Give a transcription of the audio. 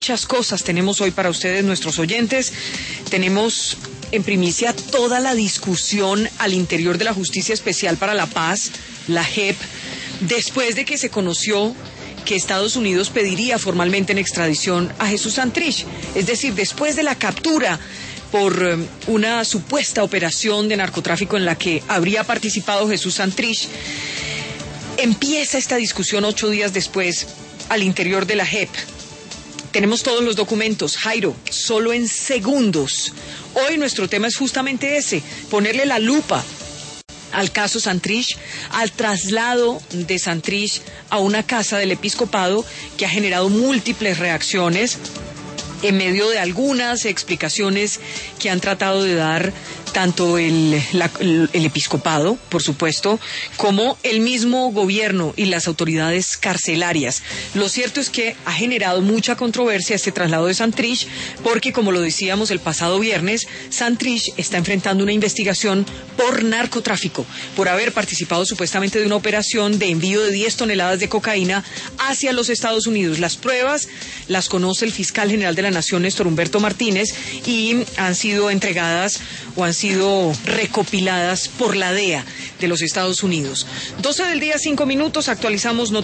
Muchas cosas tenemos hoy para ustedes, nuestros oyentes. Tenemos en primicia toda la discusión al interior de la Justicia Especial para la Paz, la JEP, después de que se conoció que Estados Unidos pediría formalmente en extradición a Jesús Santrich. Es decir, después de la captura por una supuesta operación de narcotráfico en la que habría participado Jesús Santrich, empieza esta discusión 8 días después al interior de la JEP. Tenemos todos los documentos, Jairo, solo en segundos. Hoy nuestro tema es justamente ese, ponerle la lupa al caso Santrich, al traslado de Santrich a una casa del episcopado que ha generado múltiples reacciones en medio de algunas explicaciones que han tratado de dar tanto el episcopado, por supuesto, como el mismo gobierno y las autoridades carcelarias. Lo cierto es que ha generado mucha controversia este traslado de Santrich, porque, como lo decíamos el pasado viernes, Santrich está enfrentando una investigación por narcotráfico, por haber participado supuestamente de una operación de envío de 10 toneladas de cocaína hacia los Estados Unidos. Las pruebas las conoce el fiscal general de la Nación, Néstor Humberto Martínez, y han sido entregadas o han sido recopiladas por la DEA de los Estados Unidos. 12 del día, 5 minutos, actualizamos noticias.